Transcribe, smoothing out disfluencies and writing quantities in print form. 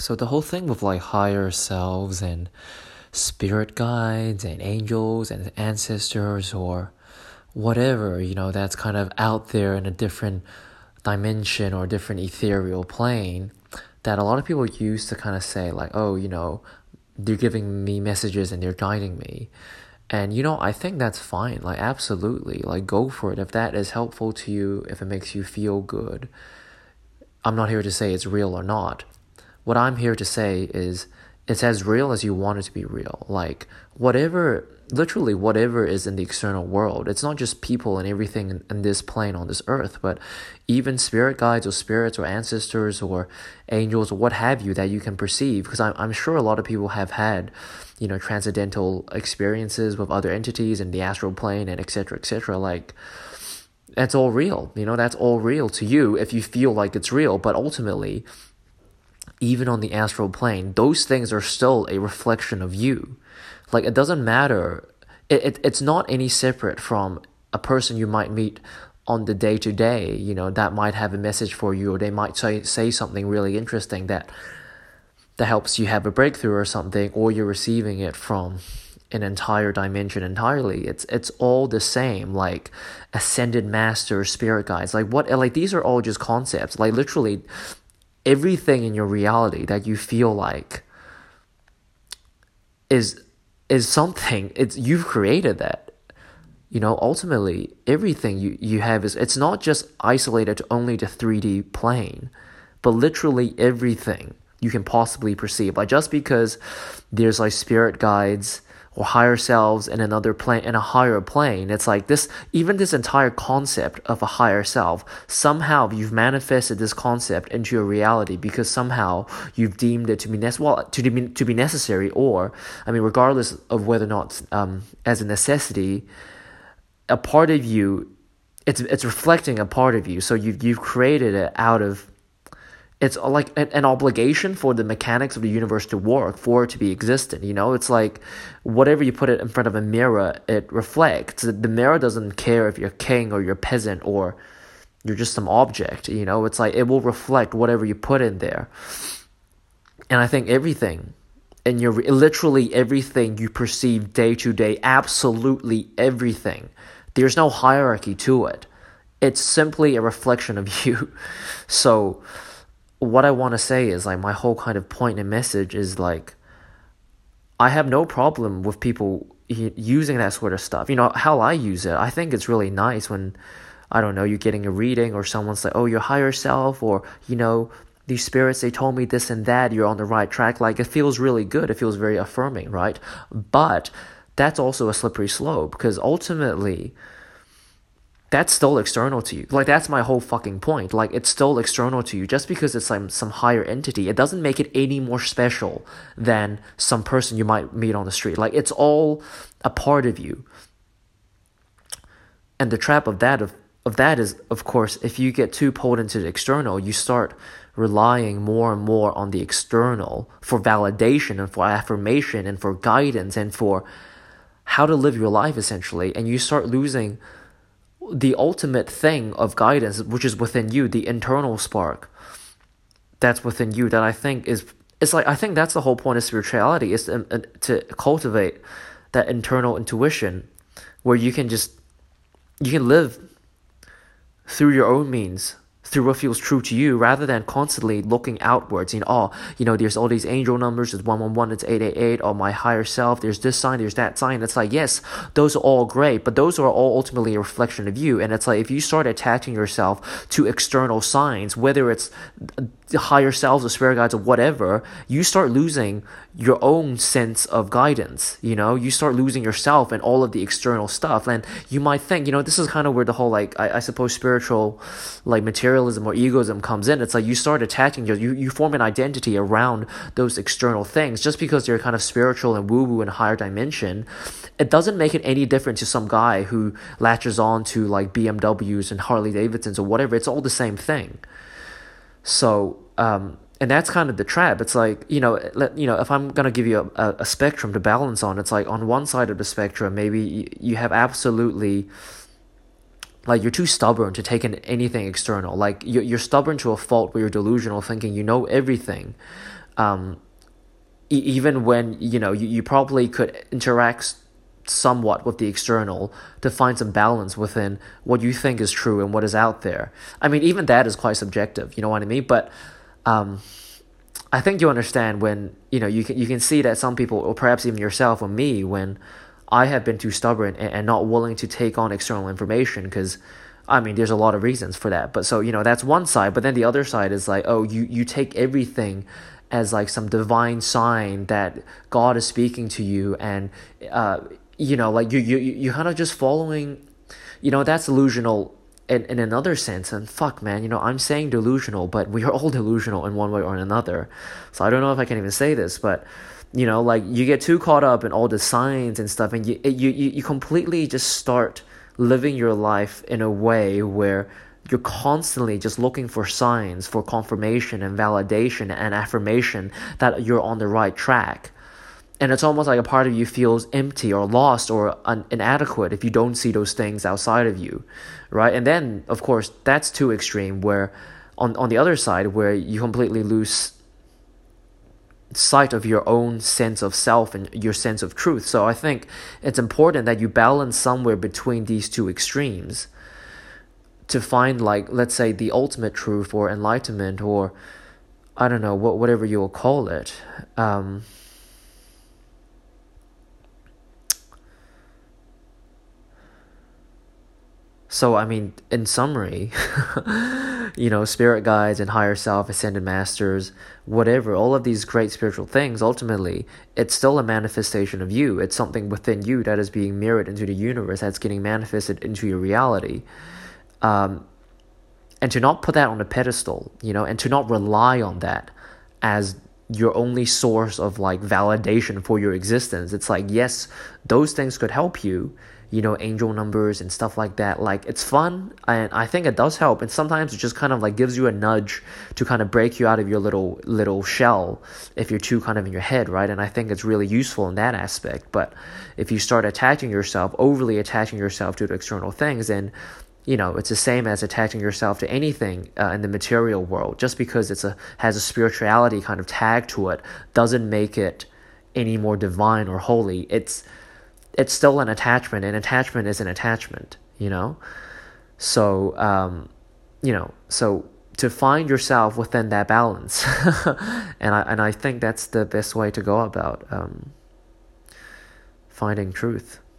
So the whole thing with like higher selves and spirit guides and angels and ancestors or whatever, that's kind of out there in a different dimension or different ethereal plane that a lot of people use to kind of say like, oh, they're giving me messages and they're guiding me. And, I think that's fine. Like, absolutely. Like, go for it. If that is helpful to you, if it makes you feel good. I'm not here to say it's real or not. What I'm here to say is it's as real as you want it to be real. Like, literally whatever is in the external world. It's not just people and everything in this plane on this earth, but even spirit guides or spirits or ancestors or angels or what have you that you can perceive. Because I'm sure a lot of people have had, transcendental experiences with other entities in the astral plane and etc. etc. Like, that's all real. That's all real to you if you feel like it's real. But ultimately, even on the astral plane, those things are still a reflection of you. Like, it doesn't matter. It's not any separate from a person you might meet on the day-to-day, that might have a message for you, or they might say something really interesting that helps you have a breakthrough or something, or you're receiving it from an entire dimension entirely. It's all the same, like ascended master, spirit guides. Like these are all just concepts. Like, literally everything in your reality that you feel like is something, you've created that. Ultimately everything you have it's not just isolated to only the 3D plane, but literally everything you can possibly perceive. Like, just because there's like spirit guides or higher selves in another plane, in a higher plane, it's like this entire concept of a higher self, somehow you've manifested this concept into your reality because somehow you've deemed it to be necessary, or regardless of whether or not as a necessity, a part of you, it's reflecting a part of you. So you've created it out of, it's like an obligation for the mechanics of the universe to work, for it to be existent. It's like whatever you put it in front of a mirror, it reflects. The mirror doesn't care if you're king or you're peasant or you're just some object. It's like it will reflect whatever you put in there. And I think everything, and literally everything you perceive day to day, absolutely everything, there's no hierarchy to it. It's simply a reflection of you. So what I want to say is, like, my whole kind of point and message is, like, I have no problem with people using that sort of stuff. How I use it, I think it's really nice when, I don't know, you're getting a reading or someone's like, oh, your higher self, or, these spirits, they told me this and that, you're on the right track. Like, it feels really good. It feels very affirming, right? But that's also a slippery slope, because ultimately, that's still external to you. Like, that's my whole fucking point. Like, it's still external to you. Just because it's like some higher entity, it doesn't make it any more special than some person you might meet on the street. Like, it's all a part of you. And the trap of that is, of course, if you get too pulled into the external, you start relying more and more on the external for validation and for affirmation and for guidance and for how to live your life, essentially. And you start losing the ultimate thing of guidance, which is within you, the internal spark that's within you, that I think I think that's the whole point of spirituality, is to cultivate that internal intuition where you can live through your own means, through what feels true to you, rather than constantly looking outwards. There's all these angel numbers, there's 111, it's 888, or my higher self, there's this sign, there's that sign. It's like, yes, those are all great, but those are all ultimately a reflection of you. And it's like, if you start attaching yourself to external signs, whether it's higher selves or spirit guides or whatever, you start losing your own sense of guidance. You start losing yourself and all of the external stuff. And you might think, this is kind of where the whole, like, I suppose spiritual, like, materialism or egoism comes in. It's like you start attaching you form an identity around those external things. Just because they're kind of spiritual and woo-woo in a higher dimension, it doesn't make it any different to some guy who latches on to, like, BMWs and Harley Davidsons or whatever. It's all the same thing. So, and that's kind of the trap. It's like, if I'm going to give you a spectrum to balance on, it's like on one side of the spectrum, maybe you have absolutely, like, you're too stubborn to take in anything external. Like, you're stubborn to a fault where you're delusional, thinking you know everything even when you probably could interact somewhat with the external to find some balance within what you think is true and what is out there. I mean, even that is quite subjective, you know what I mean? But I think you understand when you can see that some people, or perhaps even yourself or me, when I have been too stubborn and not willing to take on external information, because I mean, there's a lot of reasons for that. But so, that's one side. But then the other side is like, oh, you take everything as like some divine sign that God is speaking to you, and like you kind of just following, that's delusional in another sense. And fuck, man, I'm saying delusional, but we are all delusional in one way or another. So I don't know if I can even say this, but like you get too caught up in all the signs and stuff, and you completely just start living your life in a way where you're constantly just looking for signs, for confirmation and validation and affirmation that you're on the right track. And it's almost like a part of you feels empty or lost or inadequate if you don't see those things outside of you, right? And then, of course, that's too extreme, where on the other side, where you completely lose sight of your own sense of self and your sense of truth. So I think it's important that you balance somewhere between these two extremes to find, like, let's say, the ultimate truth or enlightenment, or I don't know, whatever you will call it. So, I mean, in summary, spirit guides and higher self, ascended masters, whatever, all of these great spiritual things, ultimately, it's still a manifestation of you. It's something within you that is being mirrored into the universe, that's getting manifested into your reality. And to not put that on a pedestal, and to not rely on that as your only source of like validation for your existence. It's like, yes, those things could help you, angel numbers and stuff like that. Like, it's fun, and I think it does help. And sometimes it just kind of like gives you a nudge to kind of break you out of your little shell if you're too kind of in your head, right? And I think it's really useful in that aspect. But if you start overly attaching yourself to the external things, then it's the same as attaching yourself to anything in the material world. Just because has a spirituality kind of tag to it doesn't make it any more divine or holy. It's still an attachment, and attachment is an attachment, So, so to find yourself within that balance, and I think that's the best way to go about finding truth.